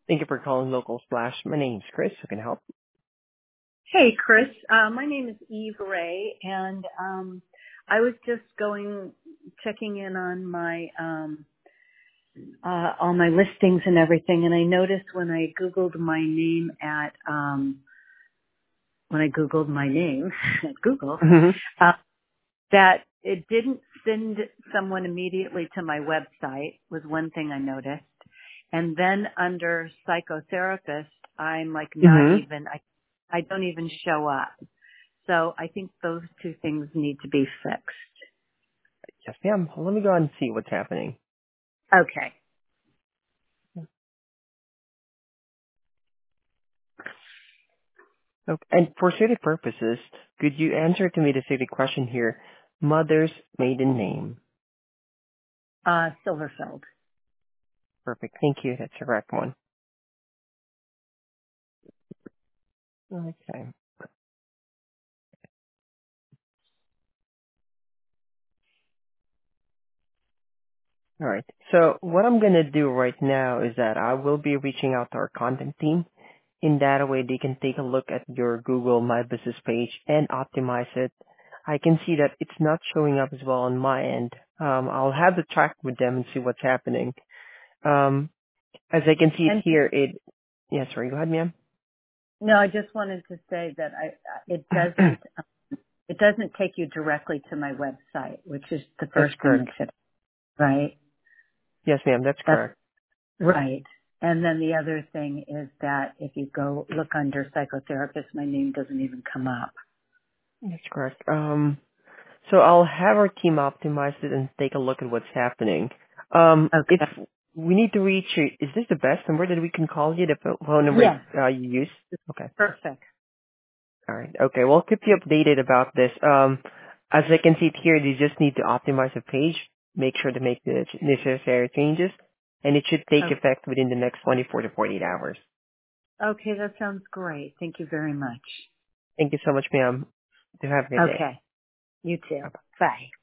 Thank you for calling Local Splash. My name's Chris. Who can I help? Hey, Chris. My name is Eve Ray, and I was just checking in on my all my listings and everything, and I noticed when I Googled my name at Google, Hmm. uh, that it didn't send someone immediately to my website was one thing I noticed. And then under psychotherapist, I'm like not Hmm. even, I don't even show up. So I think those two things need to be fixed. Yes, ma'am. Let me go ahead and see what's happening. Okay. Okay. And for safety purposes, could you answer to me the safety question here? Mother's maiden name. Silverfeld. Perfect. Thank you. That's the correct one. Okay. All right. So what I'm going to do right now is that I will be reaching out to our content team. In that way, they can take a look at your Google My Business page and optimize it. I can see that it's not showing up as well on my end. I'll have to track with them and see what's happening. Um, as I can see it And here, yeah, sorry, go ahead, ma'am. no, I just wanted to say that it doesn't take you directly to my website, which is the That's first thing that correct. should, right? Yes, ma'am, that's That's correct. right. And then the other thing is that if you go look under psychotherapist, my name doesn't even come up. That's correct. So I'll have our team optimize it and take a look at what's happening. If Okay. we need to reach you, is this the best number that we can call you, the phone number Yes. you use? Okay. Perfect. All right. Okay. We'll keep you updated about this. As I can see it here, you just need to optimize the page, make sure to make the necessary changes, and it should take Oh, effect within the next 24 to 48 hours. okay. That sounds great. Thank you very much. Thank you so much, ma'am. Do have a good day. Okay. You too. Bye. Bye.